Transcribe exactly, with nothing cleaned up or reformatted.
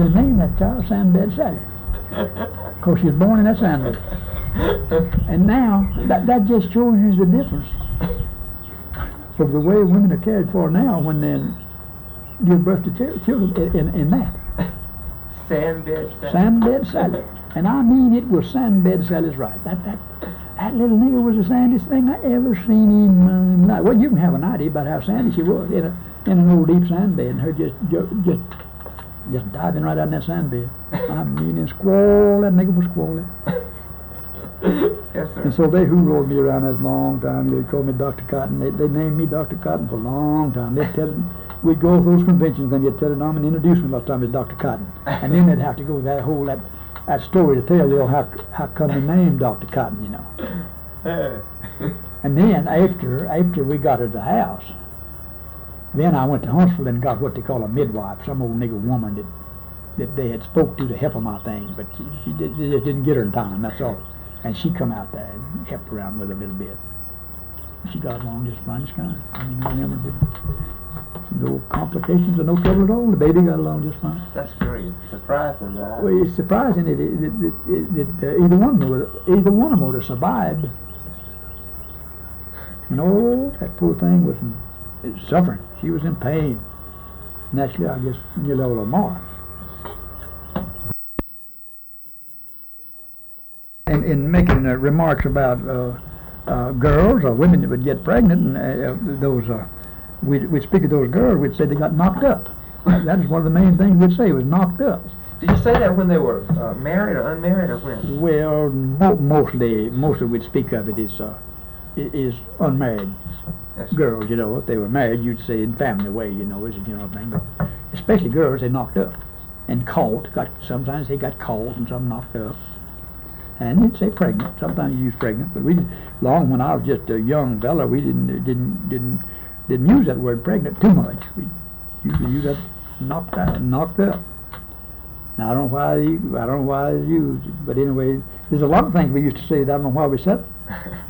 they named that child Sandbed Sally. Because she was born in that sandbed. And now, that, that just shows you the difference of the way women are cared for now when they give birth to ch- children in, in, in that. Sandbed Sally. Sandbed Sally. And I mean it was Sandbed Sally's right. That, that, that little nigger was the sandiest thing I ever seen in my life. Well, you can have an idea about how sandy she was in, a, in an old deep sandbed, and her just, just, just diving right out in that sandbed. I mean, and squall, that nigger was squalling. Yes, sir. And so they hoorooed me around this long time. They called me Doctor Cotton. They, they named me Doctor Cotton for a long time. They'd tell it, we'd go to those conventions and they'd tell it on and introduce me last time as Doctor Cotton. And then they'd have to go that whole that, that story to tell you know, how how come the name Doctor Cotton, you know. And then after after we got her to the house, then I went to Huntsville and got what they call a midwife, some old nigger woman that that they had spoke to to help them out thing, but she, she did, they just didn't get her in time. That's all. And she come out there and helped around with her a little bit. She got along just fine as kind. I mean, I never did no complications or no trouble at all. The baby got along just fine. That's great. Surprising, that. Well, it's surprising that, it, that, that, that, that uh, either one of them would, either one of them would have survived. No, that poor thing was in, suffering. She was in pain. Naturally, I guess nearly a little more. In, in making uh, remarks about uh, uh, girls or women that would get pregnant, and uh, those, uh, we'd, we'd speak of those girls, we'd say they got knocked up. That is one of the main things we'd say, was knocked up. Did you say that when they were uh, married or unmarried, or when? Well, mo- mostly, mostly we'd speak of it as uh, is unmarried Yes. girls. You know, if they were married, you'd say in family way. You know, is you know thing. But especially girls, they knocked up and caught. Got sometimes they got caught and some knocked up. And you'd say pregnant. Sometimes you use pregnant, but we long when I was just a young fella, we didn't didn't didn't didn't use that word pregnant too much. We usually use that knocked out, knocked up. Now I don't know why you, I don't know why it's used, but anyway, there's a lot of things we used to say that I don't know why we said.